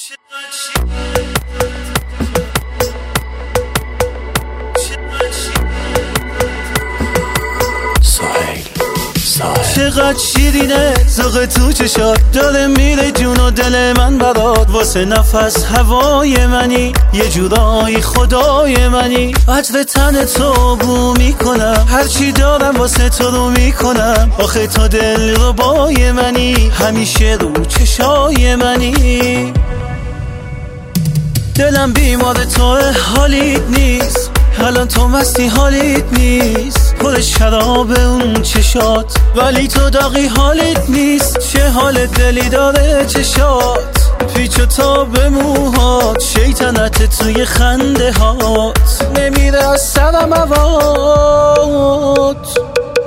چقدر شیرینه ذوق تو چشات، داره میره جون و دل من برات، واسه نفس هوای منی، یه جورایی خدای منی، عطر تن تو بو میکنم، هرچی دارم واسه تو رو میکنم، آخه تو دل رو بای منی، همیشه رو چشای منی. دلم بیمار تو حالیت نیست، الان تو مستی حالیت نیست، پر شراب اون چشات، ولی تو داغی حالیت نیست. چه حال دلی داره چشات، پیچ و تاب موهات، شیطنت توی خنده هات، نمیره از سرم هوات.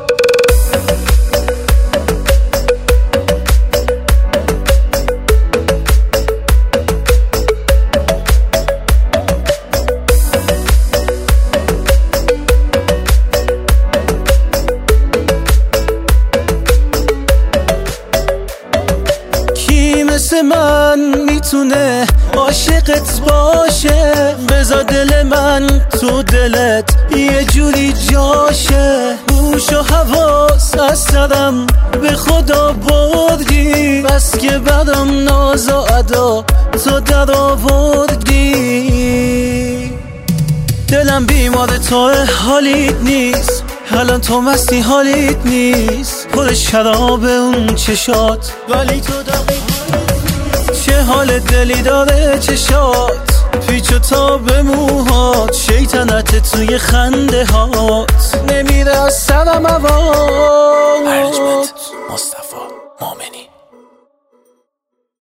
مثل من میتونه عاشقت باشه، بذار دل من تو دلت یه جوری جاشه، هوش و حواس از سرم به خدا بردی، بس که برام ناز و ادا تو در آوردی. دلم بیمار تو حالیت نیست، الان تو مستی حالیت نیست، پر شراب اون چشات، ولی تو داغی. چه حال دلی داره چشات، پیچ و تاب موهات، شیطنت توی خنده هات، نمیره از سرم هوات. ارجمند مصطفی مومنی.